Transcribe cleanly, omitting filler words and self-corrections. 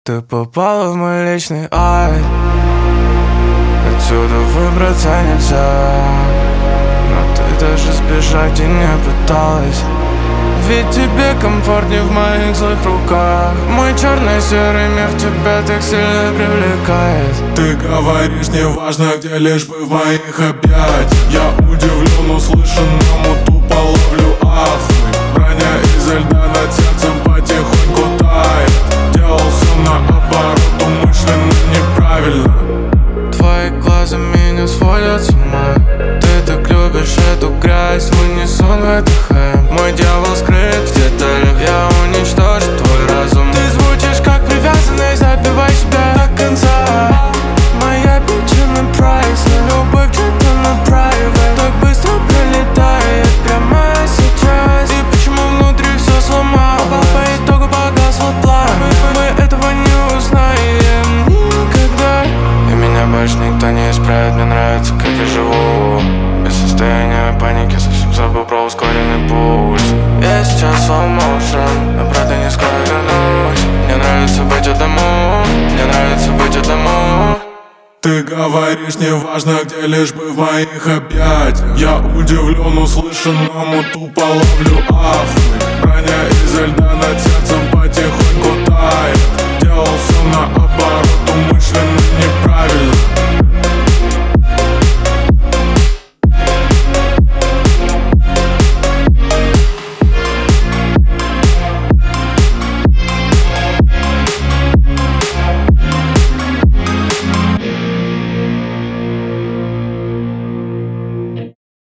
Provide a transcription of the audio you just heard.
Ты попала в мой личный ад. Отсюда выбраться нельзя, но ты даже сбежать и не пыталась. Ведь тебе комфортнее в моих злых руках. Мой черно-серый мир тебя так сильно привлекает. Ты говоришь, неважно где, лишь бы в моих объятиях. Я удивлен услышанному, тупо ловлю ахуй. Броня изо льда над сердцем потихоньку тает. Делал все наоборот, умышленно неправильно. Твои глаза меня сводят с ума. Ты так любишь эту грязь, в унисон выдыхаем. Мой дьявол скрыт в деталях, я уничтожу твой разум. Ты звучишь как привязанный, забивай себя до конца. Моя причина прайс, любовь где-то на private. Так быстро пролетает прямо сейчас. И почему внутри все сломало? По итогу погасло пламя. Мы этого не узнаем никогда. И меня больше никто не исправит, мне нравится, как я живу. Без состояния паники совсем забыл про ускоренный пульс. Я сейчас slow motion, но правда не скоро вернусь. Мне нравится быть одному, мне нравится быть одному. Ты говоришь, неважно где, лишь бы в моих объятиях. Я удивлен услышанному, тупо ловлю ахуй.